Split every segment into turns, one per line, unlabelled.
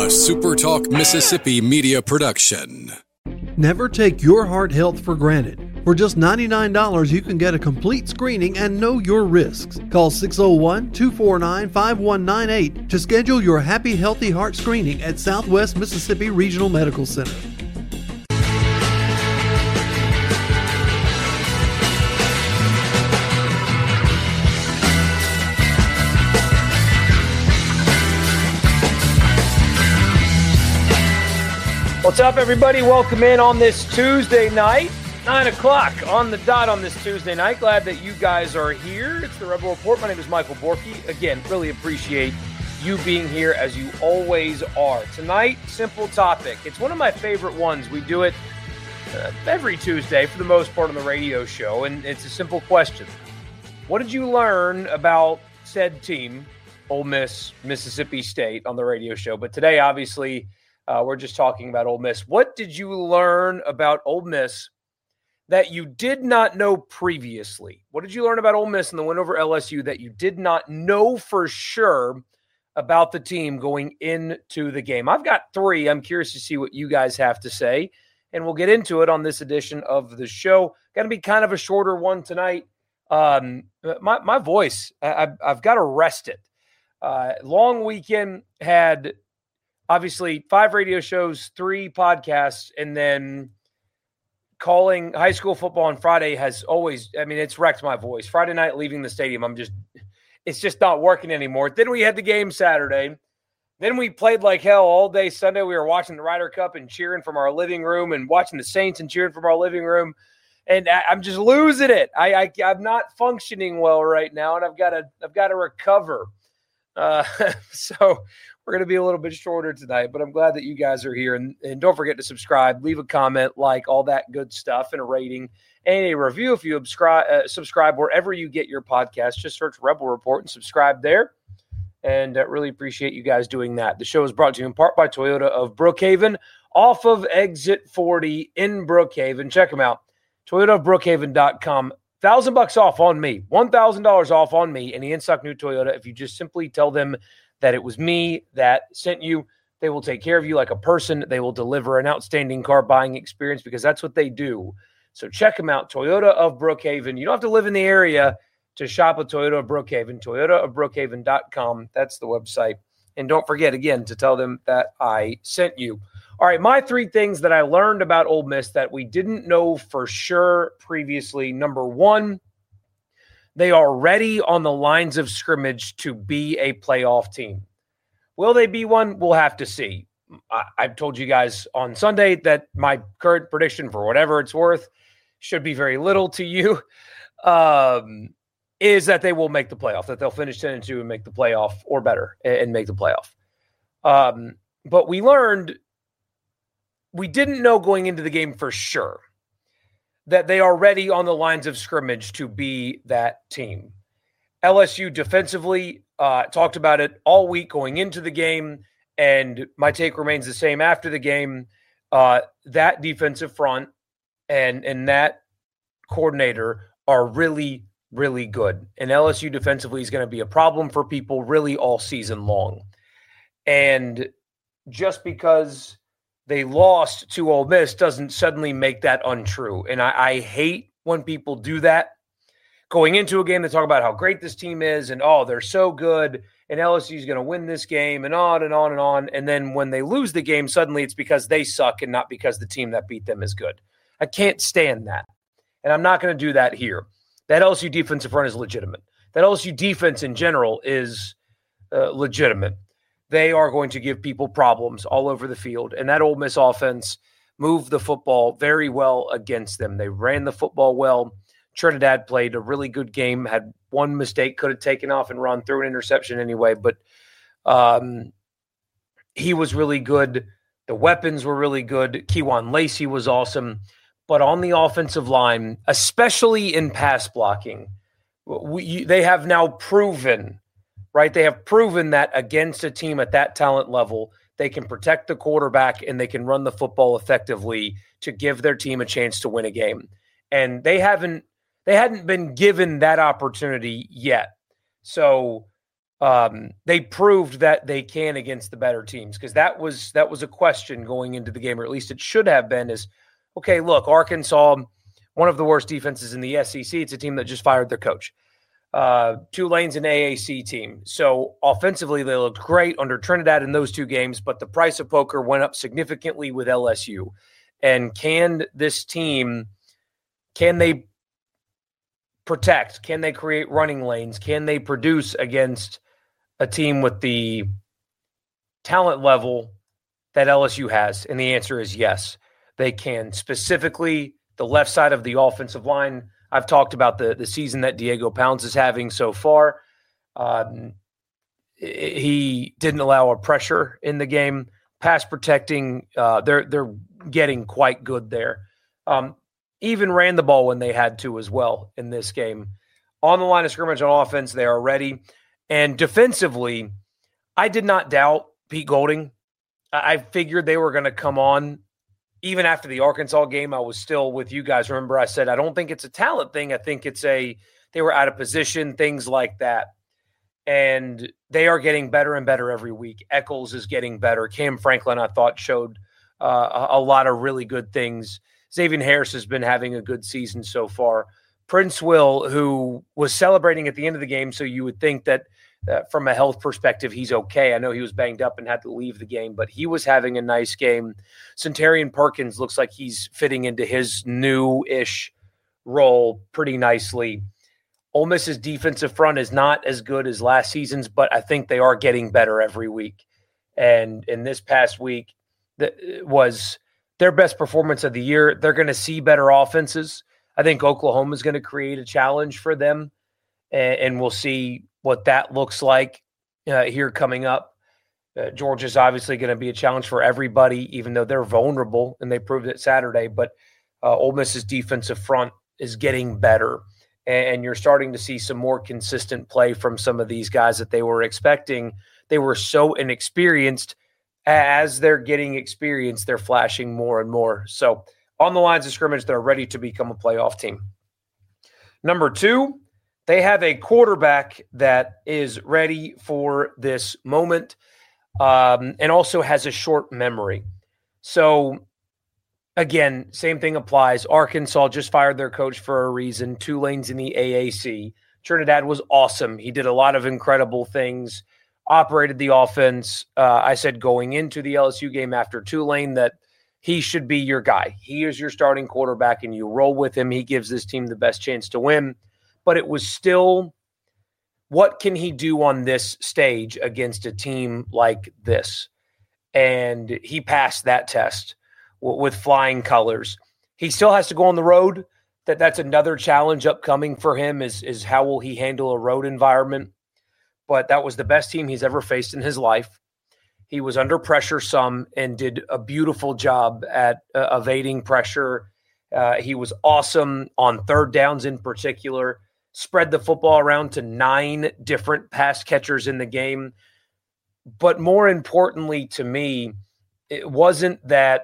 SuperTalk Mississippi media production.
Never take your heart health for granted. For just $99, you can get a complete screening and know your risks. Call 601-249-5198 to schedule your Happy Healthy Heart screening at Southwest Mississippi Regional Medical Center.
What's up, everybody? Welcome in on this Tuesday night, 9 o'clock on the dot on this Tuesday night. Glad that you guys are here. It's the Rebel Report. My name is Michael Borky. Again, really appreciate you being here as you always are. Tonight, simple topic. It's one of my favorite ones. We do it every Tuesday for the most part on the radio show, and it's a simple question. What did you learn about said team, Ole Miss, Mississippi State, on the radio show? But today, obviously, we're just talking about Ole Miss. What did you learn about Ole Miss that you did not know previously? What did you learn about Ole Miss in the win over LSU that you did not know for sure about the team going into the game? I've got three. I'm curious to see what you guys have to say, and we'll get into it on this edition of the show. Going to be kind of a shorter one tonight. My voice, I've got to rest it. Long weekend, had obviously 5 radio shows, 3 podcasts, and then calling high school football on Friday has always, it's wrecked my voice. Friday night leaving the stadium, it's just not working anymore. Then we had the game Saturday. Then we played like hell all day Sunday. We were watching the Ryder Cup and cheering from our living room and watching the Saints and cheering from our living room. And I'm just losing it. I'm not functioning well right now, and I've got to recover. So we're going to be a little bit shorter tonight, but I'm glad that you guys are here. And don't forget to subscribe, leave a comment, like all that good stuff, and a rating and a review. If you subscribe wherever you get your podcast, just search Rebel Report and subscribe there. And really appreciate you guys doing that. The show is brought to you in part by Toyota of Brookhaven, off of Exit 40 in Brookhaven. Check them out, toyotaofbrookhaven.com. $1,000 off on me, $1,000 off on me, and the in-stock new Toyota. If you just simply tell them that it was me that sent you, they will take care of you like a person. They will deliver an outstanding car buying experience because that's what they do. So check them out, Toyota of Brookhaven. You don't have to live in the area to shop at Toyota of Brookhaven, toyotaofbrookhaven.com. That's the website. And don't forget, again, to tell them that I sent you. All right, my 3 things that I learned about Ole Miss that we didn't know for sure previously. Number 1, they are ready on the lines of scrimmage to be a playoff team. Will they be one? We'll have to see. I've told you guys on Sunday that my current prediction, for whatever it's worth, should be very little to you, is that they will make the playoff, that they'll finish 10-2 and make the playoff or better and make the playoff. But we didn't know going into the game for sure that they are ready on the lines of scrimmage to be that team. LSU defensively talked about it all week going into the game, and my take remains the same after the game. That defensive front and that coordinator are really, really good. And LSU defensively is going to be a problem for people really all season long. And just because they lost to Ole Miss doesn't suddenly make that untrue. And I hate when people do that. Going into a game, they talk about how great this team is and, they're so good, and LSU is going to win this game, and on and on and on. And then when they lose the game, suddenly it's because they suck and not because the team that beat them is good. I can't stand that. And I'm not going to do that here. That LSU defensive front is legitimate. That LSU defense in general is legitimate. They are going to give people problems all over the field. And that Ole Miss offense moved the football very well against them. They ran the football well. Trinidad played a really good game, had one mistake, could have taken off and run through an interception anyway. But he was really good. The weapons were really good. Kewan Lacey was awesome. But on the offensive line, especially in pass blocking, they have now proven, right? They have proven that against a team at that talent level, they can protect the quarterback and they can run the football effectively to give their team a chance to win a game. And they hadn't been given that opportunity yet. So they proved that they can against the better teams, because that was a question going into the game, or at least it should have been, is, okay, look, Arkansas, one of the worst defenses in the SEC. It's a team that just fired their coach. Tulane's an AAC team. So offensively, they looked great under Trinidad in those two games, but the price of poker went up significantly with LSU. And can this team, can they protect? Can they create running lanes? Can they produce against a team with the talent level that LSU has? And the answer is yes, they can. Specifically, the left side of the offensive line. I've talked about the season that Diego Pounds is having so far. He didn't allow a pressure in the game. Pass protecting, they're getting quite good there. Even ran the ball when they had to as well in this game. On the line of scrimmage on offense, they are ready. And defensively, I did not doubt Pete Golding. I figured they were going to come on. Even after the Arkansas game, I was still with you guys. Remember, I said, I don't think it's a talent thing. I think it's they were out of position, things like that. And they are getting better and better every week. Eccles is getting better. Cam Franklin, I thought, showed a lot of really good things. Xavier Harris has been having a good season so far. Prince Will, who was celebrating at the end of the game, so you would think that from a health perspective, he's okay. I know he was banged up and had to leave the game, but he was having a nice game. Centarian Perkins looks like he's fitting into his new-ish role pretty nicely. Ole Miss's defensive front is not as good as last season's, but I think they are getting better every week. And in this past week, that was their best performance of the year. They're going to see better offenses. I think Oklahoma is going to create a challenge for them, and we'll see what that looks like here coming up. Georgia's obviously going to be a challenge for everybody, even though they're vulnerable, and they proved it Saturday. But Ole Miss's defensive front is getting better, and you're starting to see some more consistent play from some of these guys that they were expecting. They were so inexperienced. As they're getting experience, they're flashing more and more. So on the lines of scrimmage, they're ready to become a playoff team. Number two, they have a quarterback that is ready for this moment and also has a short memory. So, again, same thing applies. Arkansas just fired their coach for a reason. Tulane's in the AAC. Trinidad was awesome. He did a lot of incredible things, operated the offense. I said going into the LSU game after Tulane that he should be your guy. He is your starting quarterback, and you roll with him. He gives this team the best chance to win. But it was still, what can he do on this stage against a team like this? And he passed that test with flying colors. He still has to go on the road. That's another challenge upcoming for him is how will he handle a road environment? But that was the best team he's ever faced in his life. He was under pressure some and did a beautiful job at evading pressure. He was awesome on third downs in particular. Spread the football around to 9 different pass catchers in the game. But more importantly to me, it wasn't that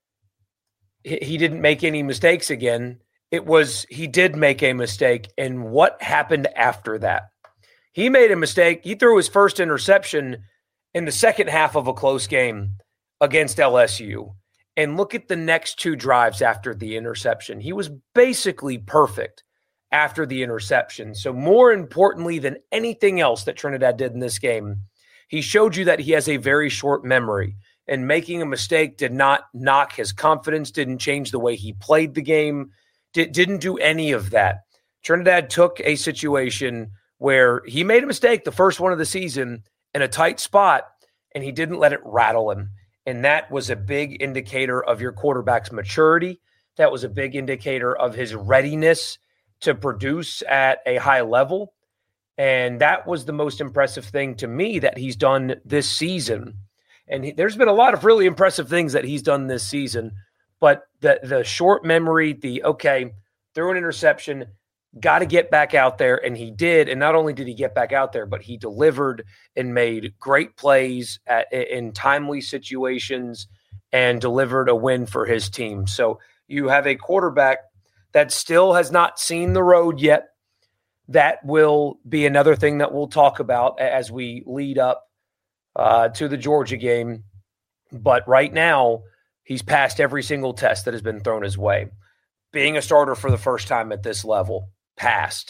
he didn't make any mistakes again. It was he did make a mistake, and what happened after that? He made a mistake. He threw his first interception in the second half of a close game against LSU. And look at the next 2 drives after the interception. He was basically perfect after the interception. So more importantly than anything else that Trinidad did in this game, he showed you that he has a very short memory, and making a mistake did not knock his confidence, didn't change the way he played the game, didn't do any of that. Trinidad took a situation where he made a mistake, the first one of the season, in a tight spot, and he didn't let it rattle him. And that was a big indicator of your quarterback's maturity. That was a big indicator of his readiness to produce at a high level. And that was the most impressive thing to me that he's done this season. And there's been a lot of really impressive things that he's done this season. But the short memory, threw an interception, got to get back out there, and he did. And not only did he get back out there, but he delivered and made great plays in timely situations and delivered a win for his team. So you have a quarterback that still has not seen the road yet, that will be another thing that we'll talk about as we lead up to the Georgia game. But right now, he's passed every single test that has been thrown his way. Being a starter for the first time at this level, passed.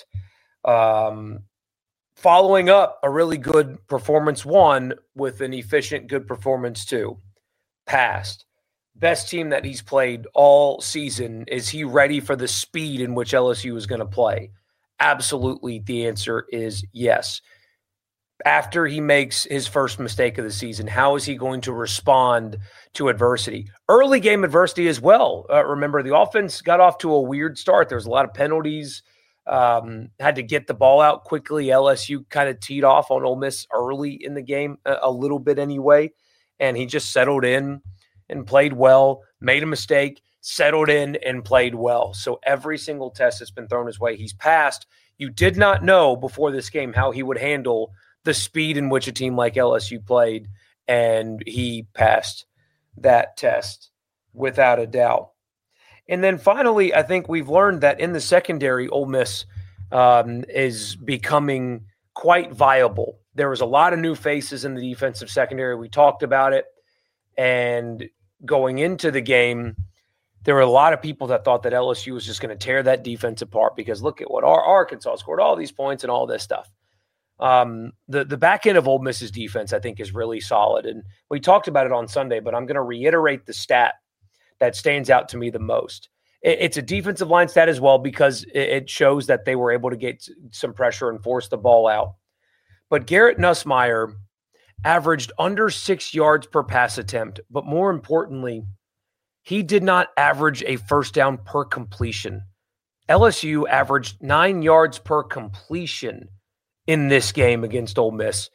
Following up a really good performance 1 with an efficient good performance 2, passed. Best team that he's played all season. Is he ready for the speed in which LSU is going to play? Absolutely. The answer is yes. After he makes his first mistake of the season, how is he going to respond to adversity? Early game adversity as well. Remember, the offense got off to a weird start. There was a lot of penalties. Had to get the ball out quickly. LSU kind of teed off on Ole Miss early in the game, a little bit anyway, and he just settled in and played well, made a mistake, settled in and played well. So every single test that's been thrown his way, he's passed. You did not know before this game how he would handle the speed in which a team like LSU played, and he passed that test without a doubt. And then finally, I think we've learned that in the secondary, Ole Miss is becoming quite viable. There was a lot of new faces in the defensive secondary. We talked about it. And going into the game, there were a lot of people that thought that LSU was just going to tear that defense apart because look at what Arkansas scored, all these points and all this stuff. The back end of Ole Miss's defense, I think, is really solid. And we talked about it on Sunday, but I'm going to reiterate the stat that stands out to me the most. It's a defensive line stat as well because it shows that they were able to get some pressure and force the ball out. But Garrett Nussmeier averaged under 6 yards per pass attempt, but more importantly, he did not average a first down per completion. LSU averaged 9 yards per completion in this game against Ole Miss.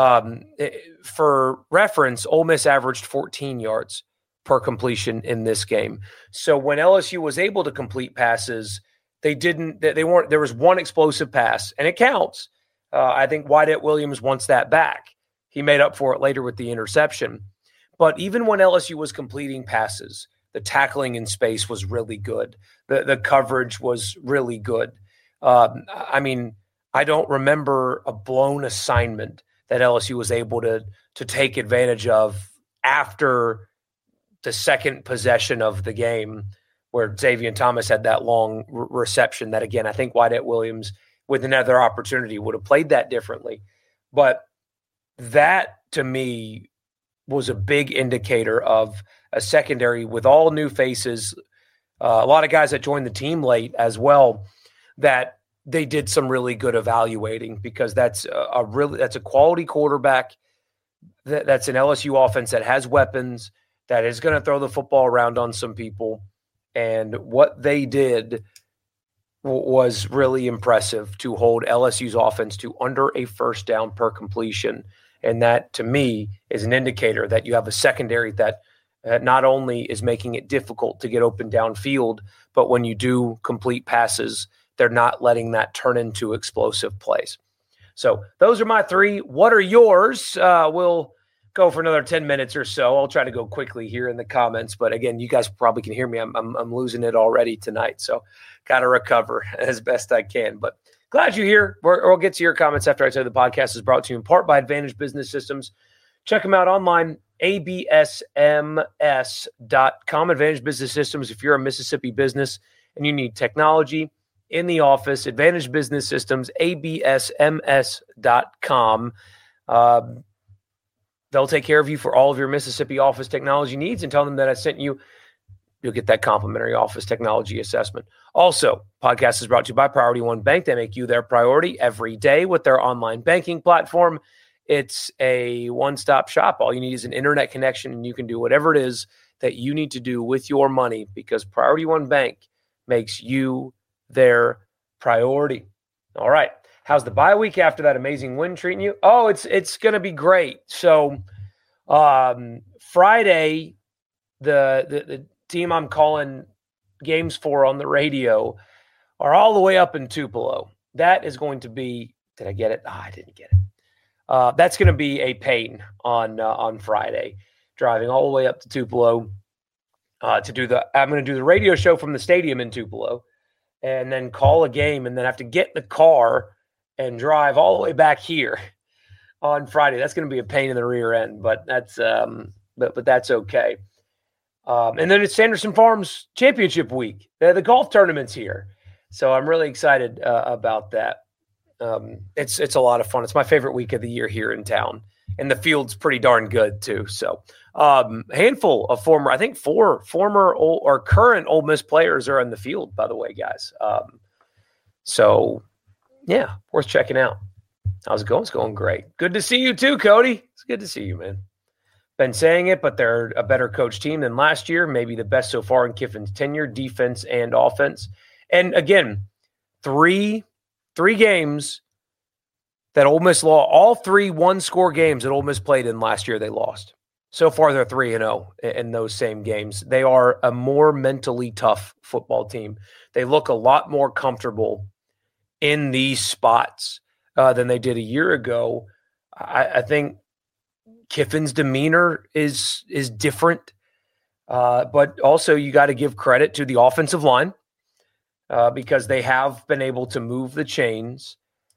For reference, Ole Miss averaged 14 yards per completion in this game. So when LSU was able to complete passes, there was one explosive pass, and it counts. I think Wyatt Williams wants that back. He made up for it later with the interception. But even when LSU was completing passes, the tackling in space was really good. The coverage was really good. I don't remember a blown assignment that LSU was able to take advantage of after the second possession of the game where Xavier Thomas had that long reception that, again, I think Wyatt Williams with another opportunity would have played that differently. But that, to me, was a big indicator of a secondary with all new faces, a lot of guys that joined the team late as well, that they did some really good evaluating because that's a quality quarterback. That's an LSU offense that has weapons, that is going to throw the football around on some people. And what they did was really impressive to hold LSU's offense to under a first down per completion. And that, to me, is an indicator that you have a secondary that not only is making it difficult to get open downfield, but when you do complete passes, they're not letting that turn into explosive plays. So those are my three. What are yours? We'll go for another 10 minutes or so. I'll try to go quickly here in the comments. But again, you guys probably can hear me. I'm losing it already tonight. So got to recover as best I can. But glad you're here. We'll get to your comments after I tell you the podcast is brought to you in part by Advantage Business Systems. Check them out online, absms.com. Advantage Business Systems. If you're a Mississippi business and you need technology in the office, Advantage Business Systems, absms.com. They'll take care of you for all of your Mississippi office technology needs, and tell them that I sent you. You'll get that complimentary office technology assessment. Also, podcast is brought to you by Priority One Bank. They make you their priority every day with their online banking platform. It's a one-stop shop. All you need is an internet connection, and you can do whatever it is that you need to do with your money because Priority One Bank makes you their priority. All right. How's the bye week after that amazing win treating you? Oh, it's going to be great. So Friday, the team I'm calling games for on the radio are all the way up in Tupelo. That is going to be – did I get it? I didn't get it. That's going to be a pain on Friday, driving all the way up to Tupelo I'm going to do the radio show from the stadium in Tupelo. and then call a game and then have to get in the car and drive all the way back here on Friday. That's going to be a pain in the rear end, but that's but that's okay. And then it's Sanderson Farms Championship Week. The golf tournament's here, so I'm really excited about that. It's a lot of fun. It's my favorite week of the year here in town, and the field's pretty darn good too. So, handful of four former or current Ole Miss players are in the field, by the way, guys. So yeah, worth checking out. How's it going? It's going great. Good to see you too, Cody. It's good to see you, man. Been saying it, but they're a better coach team than last year. Maybe the best so far in Kiffin's tenure, defense and offense. And again, three games that Ole Miss lost. All 3 one-score games that Ole Miss played in last year, they lost. So far, they're 3-0 in those same games. They are a more mentally tough football team. They look a lot more comfortable in these spots than they did a year ago. I think Kiffin's demeanor is different, but also you got to give credit to the offensive line because they have been able to move the chains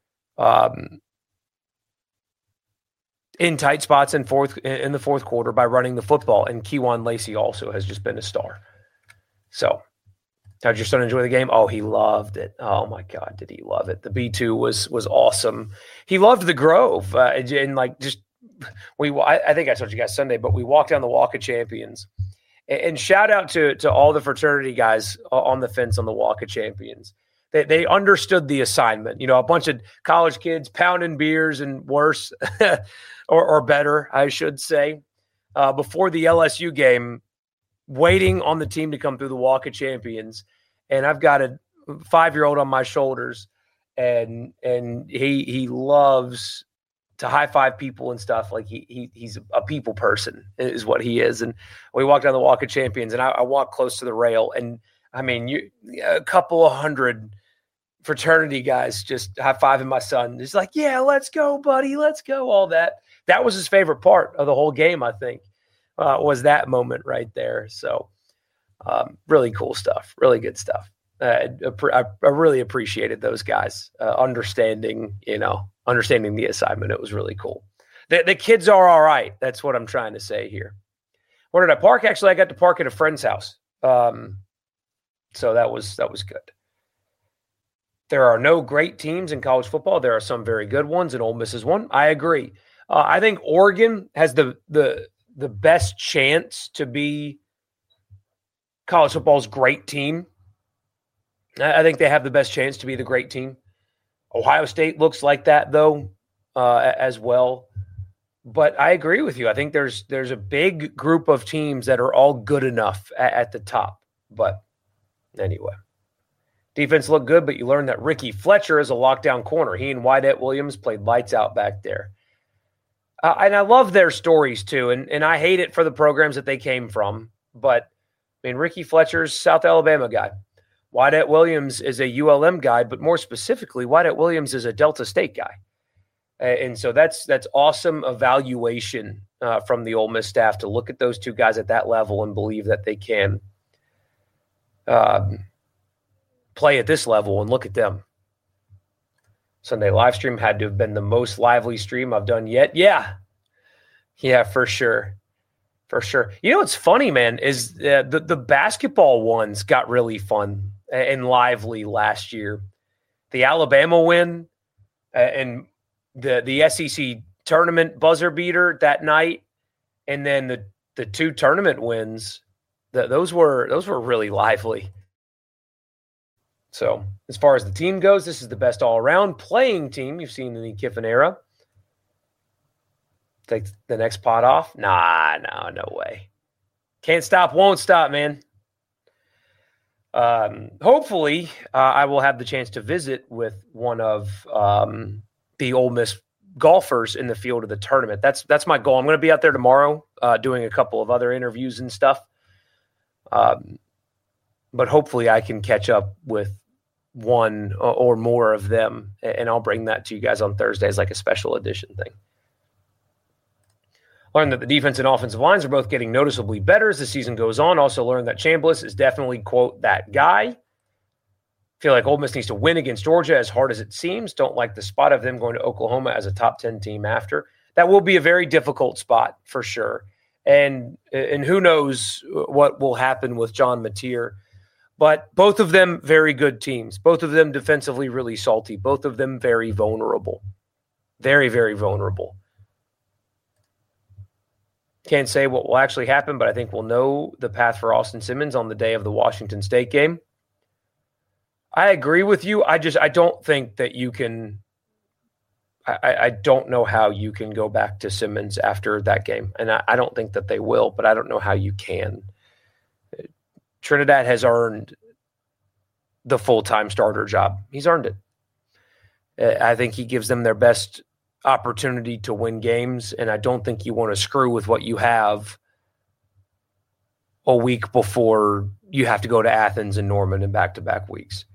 in tight spots in the fourth quarter by running the football. And Kewan Lacey also has just been a star. So, how'd your son enjoy the game? Oh, he loved it. Oh my God, did he love it? The B2 was awesome. He loved the Grove, and like just I think I told you guys Sunday, but we walked down the Walk of Champions, and shout out to all the fraternity guys on the fence on the Walk of Champions. They understood the assignment. You know, a bunch of college kids pounding beers and worse, or better, I should say, before the LSU game, waiting on the team to come through the Walk of Champions. And I've got a 5-year-old on my shoulders, and he loves to high five people and stuff. Like he's a people person is what he is. And we walked down the Walk of Champions, and I walked close to the rail, and I mean, a couple of hundred fraternity guys just high fiving my son. He's like, "Yeah, let's go, buddy, let's go." All that. That was his favorite part of the whole game, I think, was that moment right there. So really cool stuff, really good stuff. I really appreciated those guys understanding the assignment. It was really cool. The kids are all right. That's what I'm trying to say here. Where did I park? Actually, I got to park at a friend's house. So that was good. There are no great teams in college football. There are some very good ones, and Ole Miss is one. I agree. I think Oregon has the best chance to be college football's great team. I think they have the best chance to be the great team. Ohio State looks like that, though, as well. But I agree with you. I think there's a big group of teams that are all good enough at the top. But anyway, defense looked good, but you learned that Ricky Fletcher is a lockdown corner. He and Wyatt Williams played lights out back there. And I love their stories, too. And I hate it for the programs that they came from. But, I mean, Ricky Fletcher's South Alabama guy. Wyatt Williams is a ULM guy, but more specifically, Wyatt Williams is a Delta State guy. And so that's awesome evaluation from the Ole Miss staff to look at those two guys at that level and believe that they can play at this level, and look at them. Sunday live stream had to have been the most lively stream I've done yet. Yeah, for sure. For sure. You know what's funny, man, is the basketball ones got really fun and lively last year. The Alabama win and the SEC tournament buzzer beater that night, and then the two tournament wins, those were really lively. So as far as the team goes, this is the best all-around playing team you've seen in the Kiffin era. Take the next pot off? Nah, no way. Can't stop, won't stop, man. Hopefully, I will have the chance to visit with one of the Ole Miss golfers in the field of the tournament. That's my goal. I'm going to be out there tomorrow doing a couple of other interviews and stuff. But hopefully I can catch up with one or more of them, and I'll bring that to you guys on Thursday as like a special edition thing. Learned that the defense and offensive lines are both getting noticeably better as the season goes on. Also learned that Chambliss is definitely, quote, that guy. Feel like Ole Miss needs to win against Georgia as hard as it seems. Don't like the spot of them going to Oklahoma as a top 10 team after. That will be a very difficult spot for sure. And who knows what will happen with John Mateer. But both of them very good teams. Both of them defensively really salty. Both of them very vulnerable. Very, very vulnerable. Can't say what will actually happen, but I think we'll know the path for Austin Simmons on the day of the Washington State game. I agree with you. I don't think that you can – I don't know how you can go back to Simmons after that game. And I don't think that they will, but I don't know how you can. Trinidad has earned the full-time starter job. He's earned it. I think he gives them their best opportunity to win games, and I don't think you want to screw with what you have a week before you have to go to Athens and Norman in back-to-back weeks.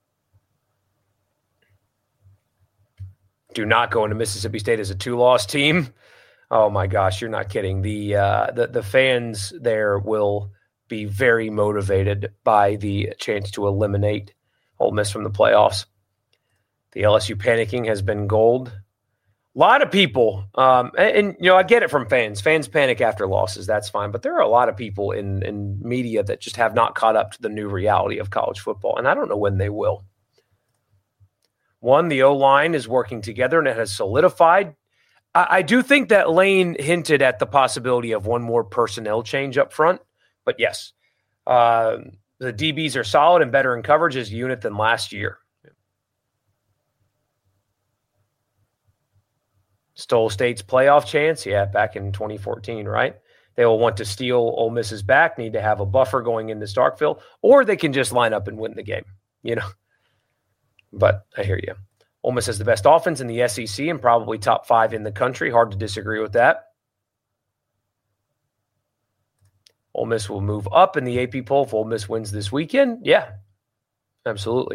Do not go into Mississippi State as a 2-loss team. Oh my gosh, you're not kidding. The fans there will be very motivated by the chance to eliminate Ole Miss from the playoffs. The LSU panicking has been gold. A lot of people, and I get it from fans. Fans panic after losses. That's fine. But there are a lot of people in media that just have not caught up to the new reality of college football, and I don't know when they will. One, the O-line is working together, and it has solidified. I do think that Lane hinted at the possibility of one more personnel change up front. But yes, the DBs are solid and better in coverage as a unit than last year. Stole State's playoff chance? Yeah, back in 2014, right? They will want to steal Ole Miss's back, need to have a buffer going into Starkville, or they can just line up and win the game, But I hear you. Ole Miss has the best offense in the SEC and probably top 5 in the country. Hard to disagree with that. Ole Miss will move up in the AP poll if Ole Miss wins this weekend. Yeah, absolutely.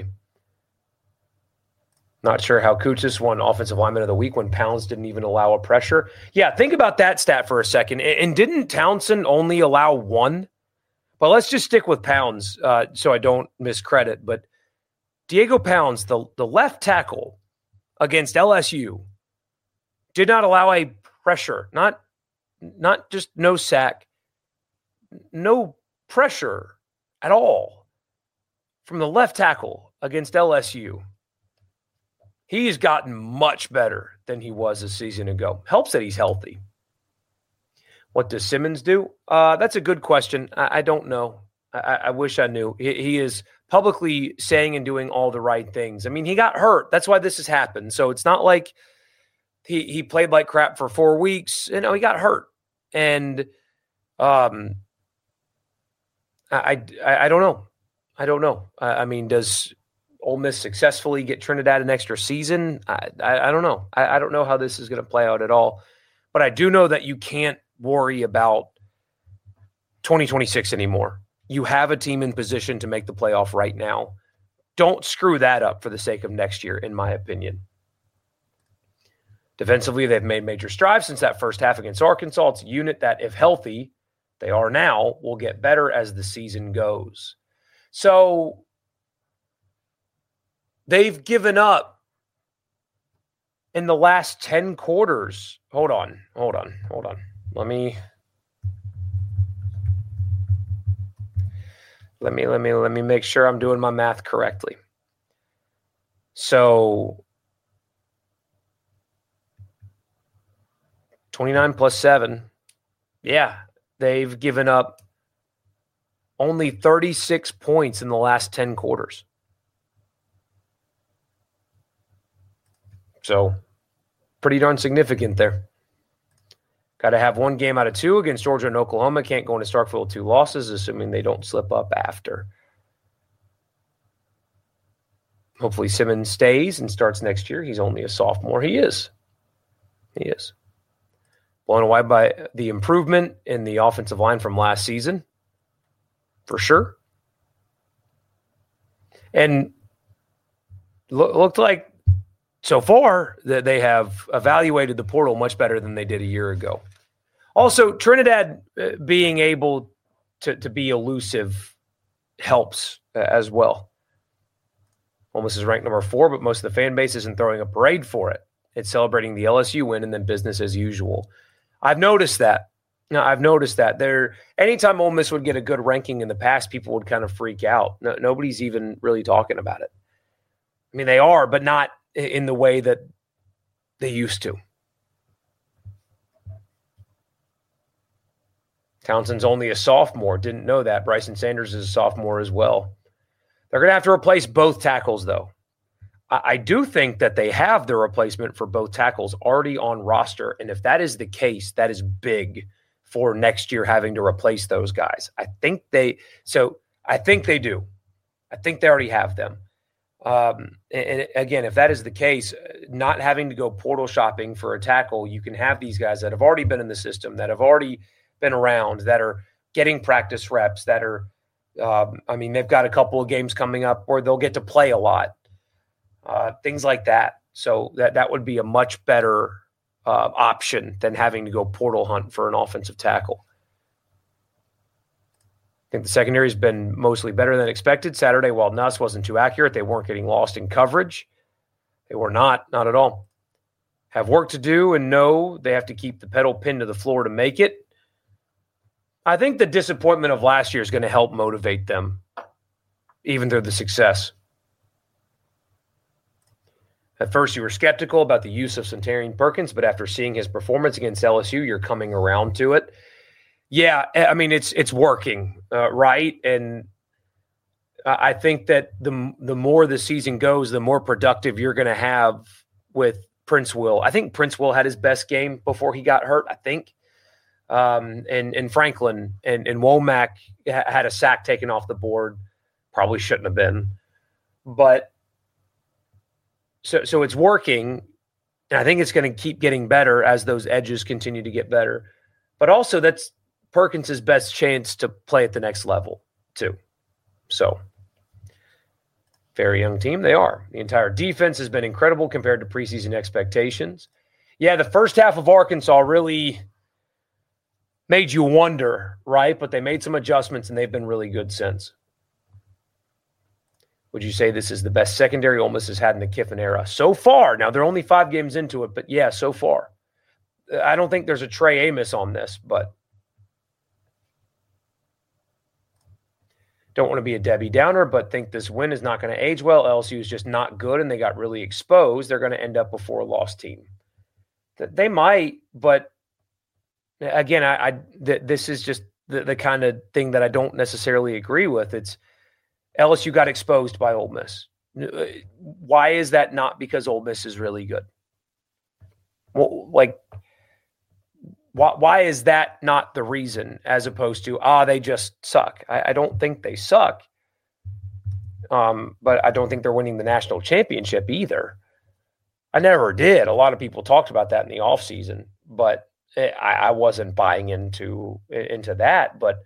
Not sure how Kuchis won Offensive Lineman of the Week when Pounds didn't even allow a pressure. Yeah, think about that stat for a second. And didn't Townsend only allow 1? But let's just stick with Pounds so I don't miscredit. But Diego Pounds, the left tackle against LSU, did not allow a pressure. Not just no sack. No pressure at all from the left tackle against LSU. He's gotten much better than he was a season ago. Helps that he's healthy. What does Simmons do? That's a good question. I don't know. I wish I knew. He is publicly saying and doing all the right things. I mean, he got hurt. That's why this has happened. So it's not like he played like crap for 4 weeks. He got hurt. And I don't know. I don't know. I mean, does Ole Miss successfully get Trinidad an extra season? I don't know. I don't know how this is going to play out at all. But I do know that you can't worry about 2026 anymore. You have a team in position to make the playoff right now. Don't screw that up for the sake of next year, in my opinion. Defensively, they've made major strides since that first half against Arkansas. It's a unit that, if healthy, they are now, will get better as the season goes. So they've given up in the last 10 quarters. Hold on. Let me make sure I'm doing my math correctly. So 29 plus 7. Yeah, they've given up only 36 points in the last 10 quarters. So pretty darn significant there. Got to have 1 game out of 2 against Georgia and Oklahoma. Can't go into Starkville with 2 losses, assuming they don't slip up after. Hopefully Simmons stays and starts next year. He's only a sophomore. He is. Blown away by the improvement in the offensive line from last season, for sure. And looked like so far that they have evaluated the portal much better than they did a year ago. Also, Trinidad being able to be elusive helps as well. Ole Miss is ranked number 4, but most of the fan base isn't throwing a parade for it. It's celebrating the LSU win and then business as usual. I've noticed that. Anytime Ole Miss would get a good ranking in the past, people would kind of freak out. Nobody's even really talking about it. I mean, they are, but not in the way that they used to. Townsend's only a sophomore. Didn't know that. Bryson Sanders is a sophomore as well. They're going to have to replace both tackles, though. I do think that they have the replacement for both tackles already on roster. And if that is the case, that is big for next year having to replace those guys. I think they do. I think they already have them. And again, if that is the case, not having to go portal shopping for a tackle, you can have these guys that have already been in the system, that have already been around, that are getting practice reps, that are, they've got a couple of games coming up where they'll get to play a lot, things like that. So that would be a much better option than having to go portal hunt for an offensive tackle. I think the secondary has been mostly better than expected. Saturday, while Nuss wasn't too accurate, they weren't getting lost in coverage. They were not at all. Have work to do and know they have to keep the pedal pinned to the floor to make it. I think the disappointment of last year is going to help motivate them, even through the success. At first, you were skeptical about the use of Centarian Perkins, but after seeing his performance against LSU, you're coming around to it. Yeah, I mean, it's working, right? And I think that the more the season goes, the more productive you're going to have with Prince Will. I think Prince Will had his best game before he got hurt, I think. And Franklin and Womack had a sack taken off the board. Probably shouldn't have been. But so it's working, and I think it's going to keep getting better as those edges continue to get better. But also that's Perkins' best chance to play at the next level, too. So, very young team, they are. The entire defense has been incredible compared to preseason expectations. Yeah, the first half of Arkansas really made you wonder, right? But they made some adjustments, and they've been really good since. Would you say this is the best secondary Ole Miss has had in the Kiffin era? So far. Now, they're only 5 games into it, but yeah, so far. I don't think there's a Trey Amos on this, but don't want to be a Debbie Downer, but think this win is not going to age well. LSU is just not good, and they got really exposed. They're going to end up before a lost team. They might, but again, this is just the kind of thing that I don't necessarily agree with. It's LSU got exposed by Ole Miss. Why is that not because Ole Miss is really good? Well, why is that not the reason as opposed to, they just suck? I don't think they suck, but I don't think they're winning the national championship either. I never did. A lot of people talked about that in the offseason, but I wasn't buying into that. But,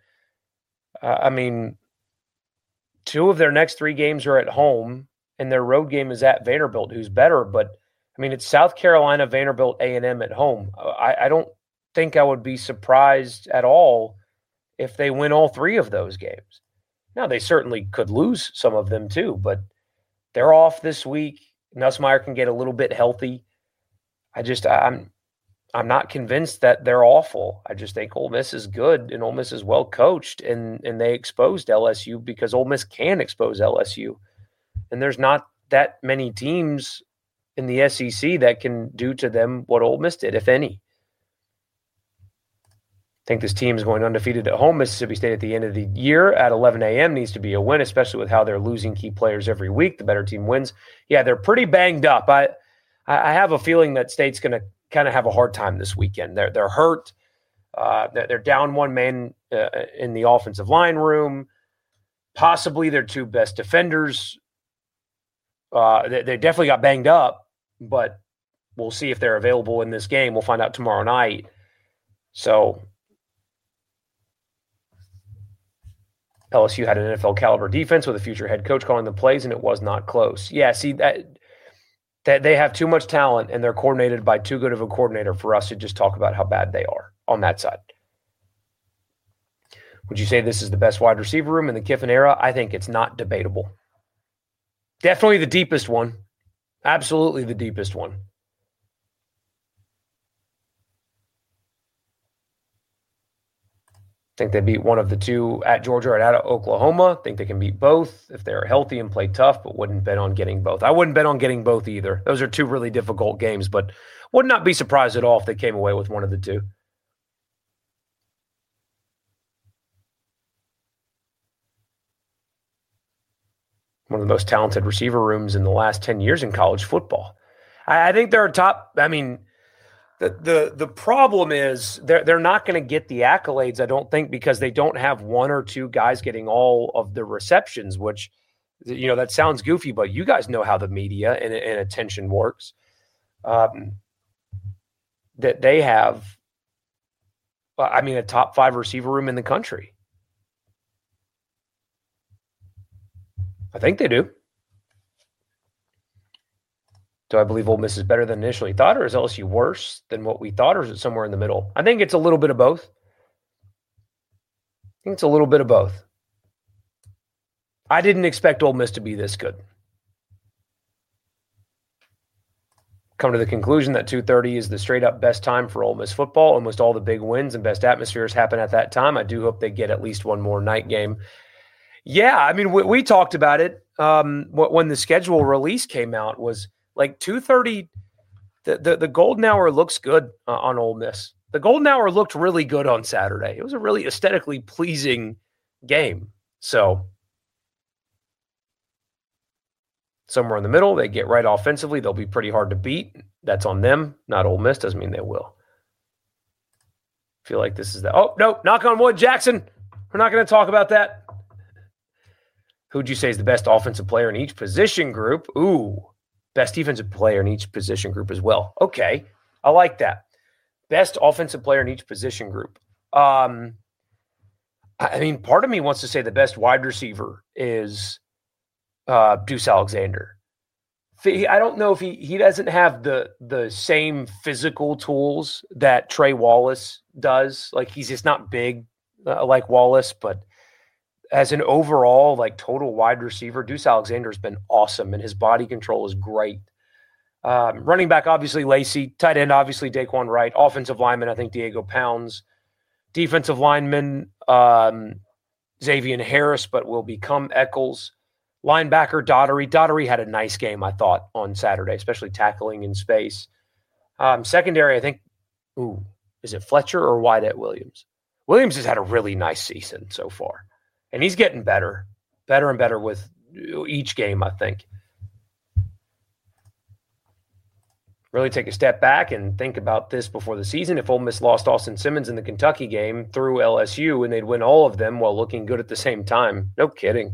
2 of their next 3 games are at home, and their road game is at Vanderbilt, who's better. But, it's South Carolina, Vanderbilt, A&M at home. I don't think I would be surprised at all if they win all 3 of those games. Now, they certainly could lose some of them too, but they're off this week. Nussmeier can get a little bit healthy. I'm not convinced that they're awful. I just think Ole Miss is good and Ole Miss is well coached, and they exposed LSU because Ole Miss can expose LSU. And there's not that many teams in the SEC that can do to them what Ole Miss did, if any. I think this team is going undefeated at home. Mississippi State at the end of the year at 11 a.m. needs to be a win, especially with how they're losing key players every week. The better team wins. Yeah, they're pretty banged up. I have a feeling that State's going to kind of have a hard time this weekend. They're hurt. They're down 1 man in the offensive line room. Possibly their 2 best defenders. They definitely got banged up, but we'll see if they're available in this game. We'll find out tomorrow night. So LSU had an NFL caliber defense with a future head coach calling the plays, and it was not close. Yeah, see that they have too much talent and they're coordinated by too good of a coordinator for us to just talk about how bad they are on that side. Would you say this is the best wide receiver room in the Kiffin era? I think it's not debatable. Definitely the deepest one. Absolutely the deepest one. Think they beat one of the two at Georgia or at Oklahoma. Think they can beat both if they're healthy and play tough, but wouldn't bet on getting both. I wouldn't bet on getting both either. Those are two really difficult games, but would not be surprised at all if they came away with one of the two. One of the most talented receiver rooms in the last 10 years in college football. I think they're top. I mean, the problem is they're not going to get the accolades, I don't think, because they don't have one or two guys getting all of the receptions, which, that sounds goofy, but you guys know how the media and attention works. That they have, a top 5 receiver room in the country. I think they do. Do I believe Ole Miss is better than initially thought, or is LSU worse than what we thought, or is it somewhere in the middle? I think it's a little bit of both. I didn't expect Ole Miss to be this good. Come to the conclusion that 2:30 is the straight-up best time for Ole Miss football. Almost all the big wins and best atmospheres happen at that time. I do hope they get at least one more night game. Yeah, we talked about it when the schedule release came out, was like 2:30. The golden hour looks good on Ole Miss. The golden hour looked really good on Saturday. It was a really aesthetically pleasing game. So somewhere in the middle, they get right offensively. They'll be pretty hard to beat. That's on them, not Ole Miss. Doesn't mean they will. Feel like this is oh, no, knock on wood, Jackson. We're not going to talk about that. Who'd you say is the best offensive player in each position group? Ooh, best defensive player in each position group as well. Okay, I like that. Best offensive player in each position group. Part of me wants to say the best wide receiver is Deuce Alexander. I don't know if he doesn't have the same physical tools that Trey Wallace does. Like, he's just not big like Wallace, but as an overall, total wide receiver, Deuce Alexander has been awesome, and his body control is great. Running back, obviously, Lacey. Tight end, obviously, Daquan Wright. Offensive lineman, I think, Diego Pounds. Defensive lineman, Xavier Harris, but will become Eccles. Linebacker, Daughtery. Daughtery had a nice game, I thought, on Saturday, especially tackling in space. Secondary, I think, is it Fletcher or Wyatt Williams? Williams has had a really nice season so far. And he's getting better and better with each game, I think. Really take a step back and think about this before the season. If Ole Miss lost Austin Simmons in the Kentucky game through LSU and they'd win all of them while looking good at the same time. No kidding.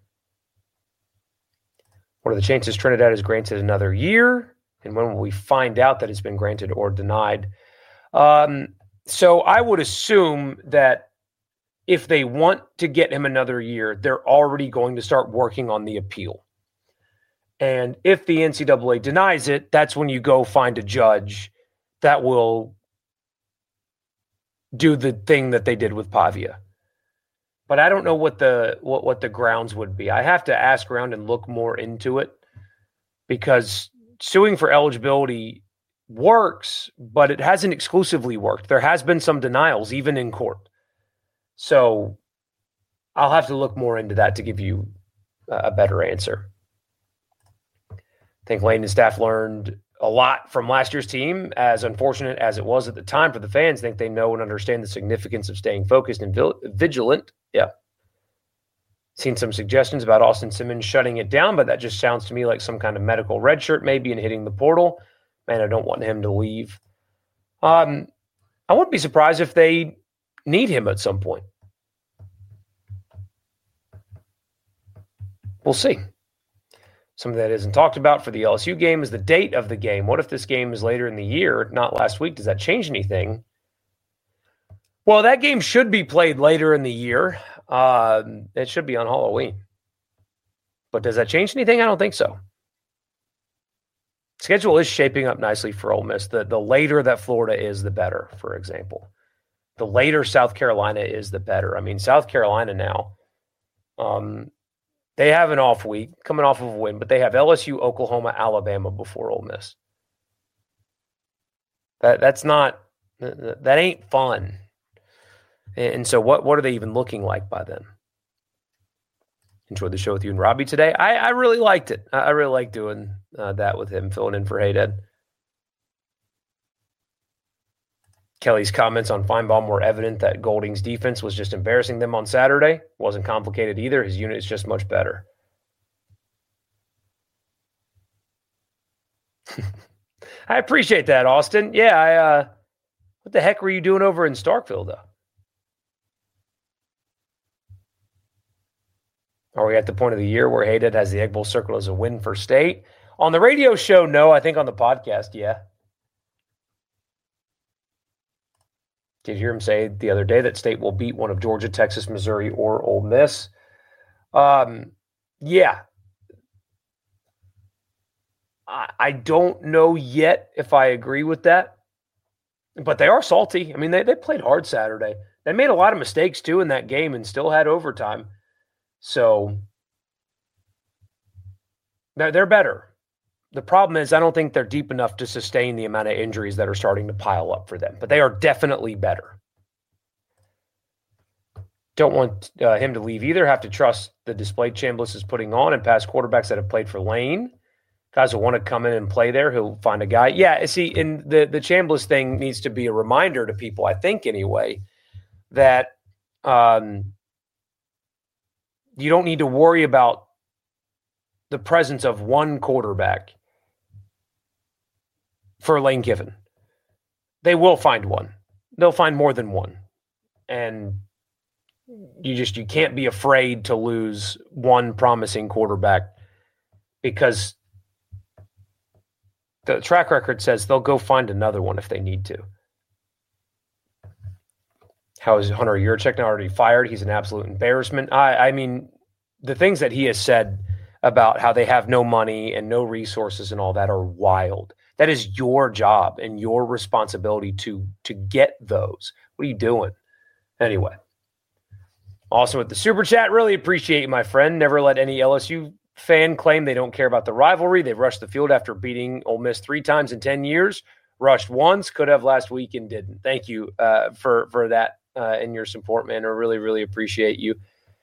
What are the chances Trinidad is granted another year? And when will we find out that it's been granted or denied? So I would assume that if they want to get him another year, they're already going to start working on the appeal. And if the NCAA denies it, that's when you go find a judge that will do the thing that they did with Pavia. But I don't know what the grounds would be. I have to ask around and look more into it, because suing for eligibility works, but it hasn't exclusively worked. There has been some denials, even in court. So I'll have to look more into that to give you a better answer. I think Lane and staff learned a lot from last year's team, as unfortunate as it was at the time for the fans. I think they know and understand the significance of staying focused and vigilant. Yeah. Seen some suggestions about Austin Simmons shutting it down, but that just sounds to me like some kind of medical red shirt maybe and hitting the portal. Man, I don't want him to leave. I wouldn't be surprised if they need him at some point. We'll see. Something that isn't talked about for the LSU game is the date of the game. What if this game is later in the year, not last week? Does that change anything? Well, that game should be played later in the year. It should be on Halloween. But does that change anything? I don't think so. Schedule is shaping up nicely for Ole Miss. The later that Florida is, the better, for example. The later South Carolina is, the better. South Carolina now, They have an off week, coming off of a win, but they have LSU, Oklahoma, Alabama before Ole Miss. That ain't fun. And so what are they even looking like by then? Enjoyed the show with you and Robbie today. I really liked it. I really like doing that with him, filling in for Haydad. Kelly's comments on Feinbaum were evident that Golding's defense was just embarrassing them on Saturday. Wasn't complicated either. His unit is just much better. I appreciate that, Austin. Yeah, what the heck were you doing over in Starkville, though? Are we at the point of the year where Haydad has the Egg Bowl circle as a win for State? On the radio show, no. I think on the podcast, yeah. Did you hear him say the other day that State will beat one of Georgia, Texas, Missouri, or Ole Miss? Yeah. I don't know yet if I agree with that, but they are salty. I mean, they played hard Saturday. They made a lot of mistakes, too, in that game and still had overtime. So they're better. The problem is I don't think they're deep enough to sustain the amount of injuries that are starting to pile up for them. But they are definitely better. Don't want him to leave either. Have to trust the display Chambliss is putting on and past quarterbacks that have played for Lane. Guys who want to come in and play there, he'll find a guy. Yeah, see, and the Chambliss thing needs to be a reminder to people, I think anyway, that you don't need to worry about the presence of one quarterback for Lane Kiffin. They will find one. They'll find more than one. And you can't be afraid to lose one promising quarterback because the track record says they'll go find another one if they need to. How is Hunter Yurchek now already fired? He's an absolute embarrassment. I mean, the things that he has said about how they have no money and no resources and all that are wild. That is your job and your responsibility to get those. What are you doing? Anyway. Also with the super chat, really appreciate you, my friend. Never let any LSU fan claim they don't care about the rivalry. They've rushed the field after beating Ole Miss 3 times in 10 years. Rushed once, could have last week and didn't. Thank you for that and your support, man. I really, really appreciate you.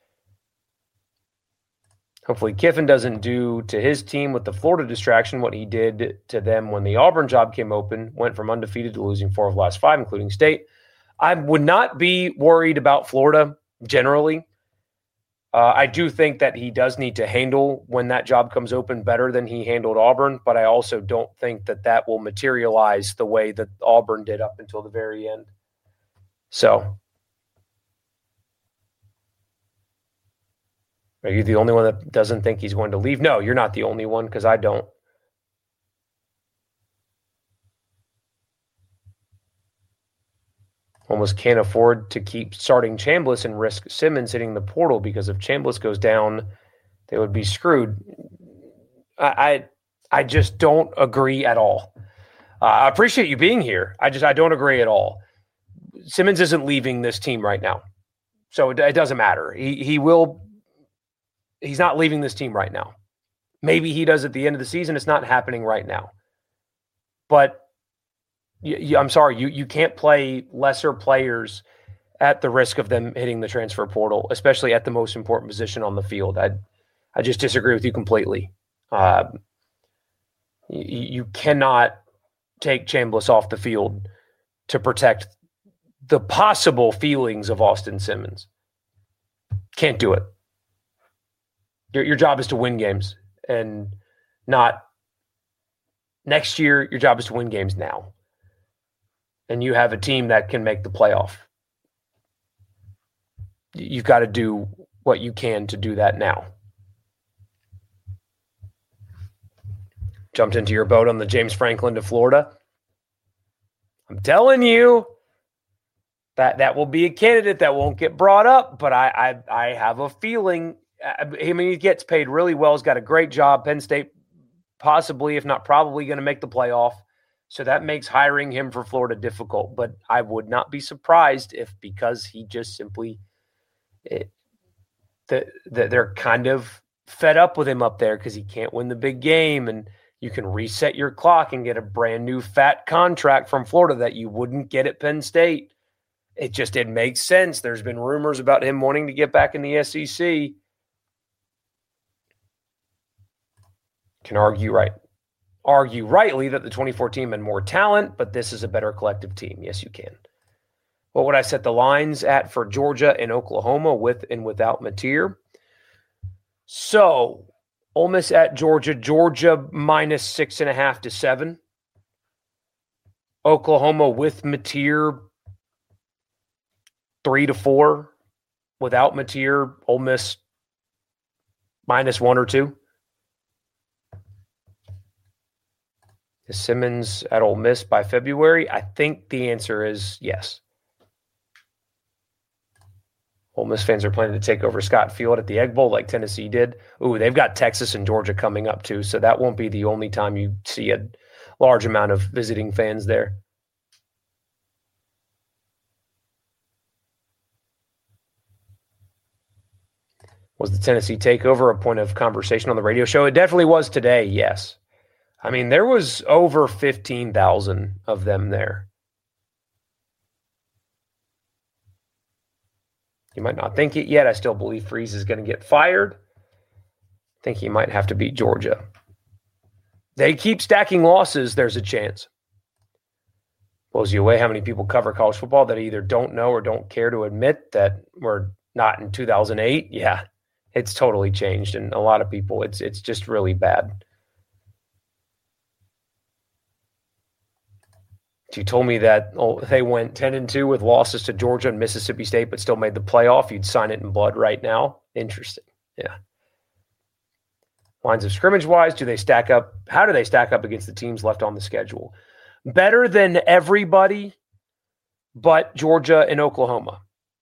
Hopefully Kiffin doesn't do to his team with the Florida distraction what he did to them when the Auburn job came open, went from undefeated to losing 4 of the last 5, including State. I would not be worried about Florida generally. I do think that he does need to handle when that job comes open better than he handled Auburn, but I also don't think that will materialize the way that Auburn did up until the very end. So, are you the only one that doesn't think he's going to leave? No, you're not the only one because I don't. Almost can't afford to keep starting Chambliss and risk Simmons hitting the portal because if Chambliss goes down, they would be screwed. I just don't agree at all. I appreciate you being here. I don't agree at all. Simmons isn't leaving this team right now, so it doesn't matter. He will. He's not leaving this team right now. Maybe he does at the end of the season. It's not happening right now. But I'm sorry, you can't play lesser players at the risk of them hitting the transfer portal, especially at the most important position on the field. I just disagree with you completely. You cannot take Chambliss off the field to protect the possible feelings of Austin Simmons. Can't do it. Your job is to win games and not next year. Your job is to win games now. And you have a team that can make the playoff. You've got to do what you can to do that now. Jumped into your boat on the James Franklin to Florida. I'm telling you that will be a candidate that won't get brought up, but I have a feeling. I mean, he gets paid really well. He's got a great job. Penn State possibly, if not probably, going to make the playoff. So that makes hiring him for Florida difficult. But I would not be surprised if because he just simply they're kind of fed up with him up there because he can't win the big game, and you can reset your clock and get a brand new fat contract from Florida that you wouldn't get at Penn State. It makes sense. There's been rumors about him wanting to get back in the SEC. Can argue rightly that the 24 team had more talent, but this is a better collective team. Yes, you can. What would I set the lines at for Georgia and Oklahoma with and without Mateer? So, Ole Miss at Georgia. Georgia minus 6.5 to 7. Oklahoma with Mateer 3 to 4. Without Mateer, Ole Miss minus 1 or 2. Is Simmons at Ole Miss by February? I think the answer is yes. Ole Miss fans are planning to take over Scott Field at the Egg Bowl like Tennessee did. Ooh, they've got Texas and Georgia coming up too, so that won't be the only time you see a large amount of visiting fans there. Was the Tennessee takeover a point of conversation on the radio show? It definitely was today, yes. I mean, there was over 15,000 of them there. You might not think it yet. I still believe Freeze is going to get fired. I think he might have to beat Georgia. They keep stacking losses, there's a chance. Blows you away how many people cover college football that either don't know or don't care to admit that we're not in 2008. Yeah, it's totally changed. And a lot of people, it's just really bad. If you told me that they went 10-2 with losses to Georgia and Mississippi State but still made the playoff, you'd sign it in blood right now. Interesting. Yeah. Lines of scrimmage-wise, do they stack up? How do they stack up against the teams left on the schedule? Better than everybody but Georgia and Oklahoma.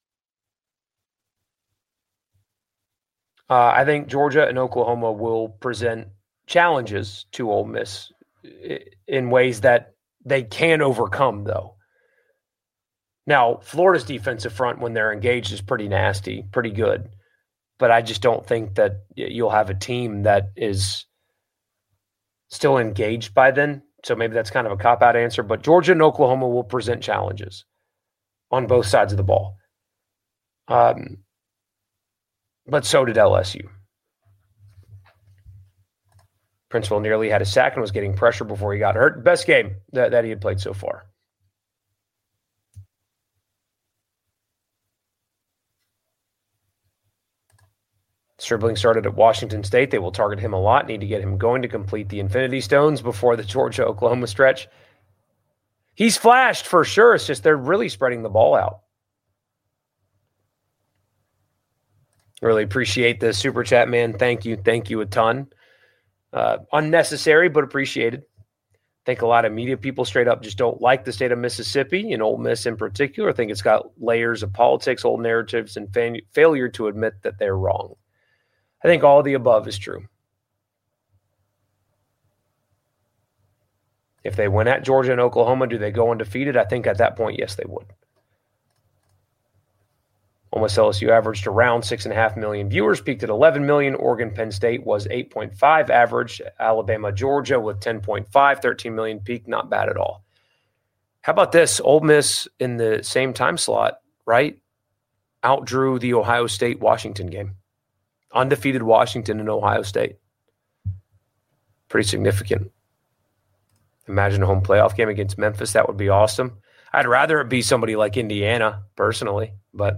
I think Georgia and Oklahoma will present challenges to Ole Miss in ways that they can overcome, though. Now, Florida's defensive front, when they're engaged, is pretty nasty, pretty good. But I just don't think that you'll have a team that is still engaged by then. So maybe that's kind of a cop-out answer. But Georgia and Oklahoma will present challenges on both sides of the ball. But so did LSU. Princeville nearly had a sack and was getting pressure before he got hurt. Best game that he had played so far. Stribling started at Washington State. They will target him a lot. Need to get him going to complete the Infinity Stones before the Georgia-Oklahoma stretch. He's flashed for sure. It's just they're really spreading the ball out. Really appreciate the super chat, man. Thank you. Thank you a ton. Unnecessary, but appreciated. I think a lot of media people straight up just don't like the state of Mississippi and Ole Miss in particular. I think it's got layers of politics, old narratives, and failure to admit that they're wrong. I think all of the above is true. If they win at Georgia and Oklahoma, do they go undefeated? I think at that point, yes, they would. Ole Miss LSU averaged around 6.5 million viewers, peaked at 11 million. Oregon Penn State was 8.5 average. Alabama Georgia with 10.5, 13 million peak, not bad at all. How about this? Ole Miss in the same time slot, right? Outdrew the Ohio State Washington game. Undefeated Washington and Ohio State. Pretty significant. Imagine a home playoff game against Memphis. That would be awesome. I'd rather it be somebody like Indiana, personally, but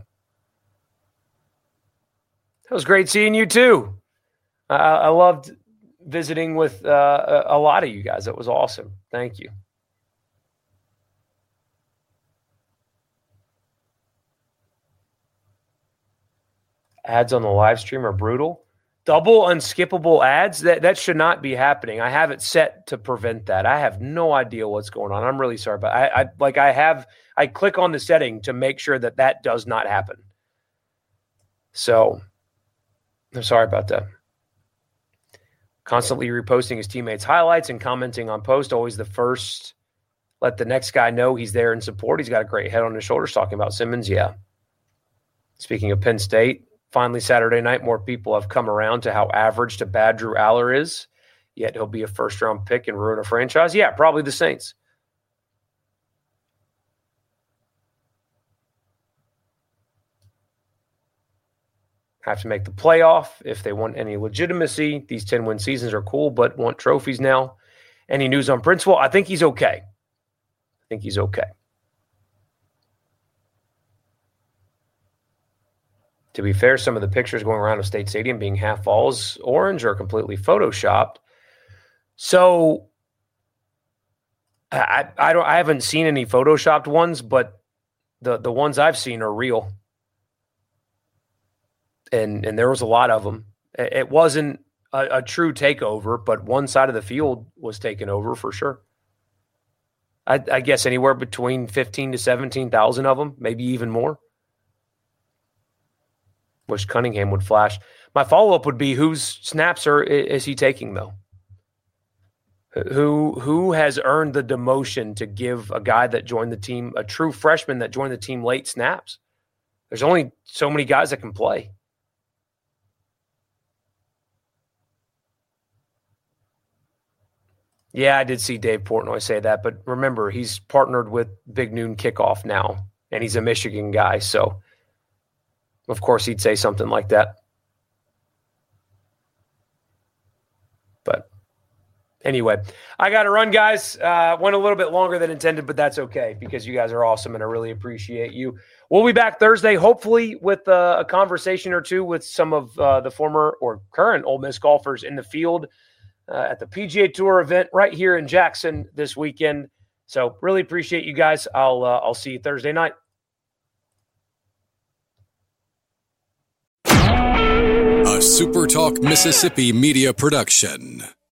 it was great seeing you too. I loved visiting with a lot of you guys. It was awesome. Thank you. Ads on the live stream are brutal. Double unskippable ads, that should not be happening. I have it set to prevent that. I have no idea what's going on. I'm really sorry, but I click on the setting to make sure that does not happen. So I'm sorry about that. Constantly reposting his teammates' highlights and commenting on posts, always the first. Let the next guy know he's there in support. He's got a great head on his shoulders talking about Simmons. Yeah. Speaking of Penn State, Finally, Saturday night, more people have come around to how average to bad Drew Aller is, yet he'll be a first-round pick and ruin a franchise. Yeah, probably the Saints. Have to make the playoff if they want any legitimacy. These 10-win seasons are cool, but want trophies now. Any news on Principal? I think he's okay. To be fair, some of the pictures going around of State Stadium being half Vols orange are completely photoshopped. So I haven't seen any photoshopped ones, but the ones I've seen are real. And there was a lot of them. It wasn't a true takeover, but one side of the field was taken over for sure. I guess anywhere between 15 to 17,000 of them, maybe even more. Wish Cunningham would flash. My follow-up would be, whose snaps is he taking, though? Who has earned the demotion to give a guy that joined the team, a true freshman that joined the team late, snaps? There's only so many guys that can play. Yeah, I did see Dave Portnoy say that, but remember, he's partnered with Big Noon Kickoff now, and he's a Michigan guy, so of course he'd say something like that. But anyway, I got to run, guys. Went a little bit longer than intended, but that's okay because you guys are awesome, and I really appreciate you. We'll be back Thursday, hopefully with a conversation or two with some of the former or current Ole Miss golfers in the field at the PGA Tour event right here in Jackson this weekend. So really appreciate you guys. I'll see you Thursday night.
A SuperTalk Mississippi media production.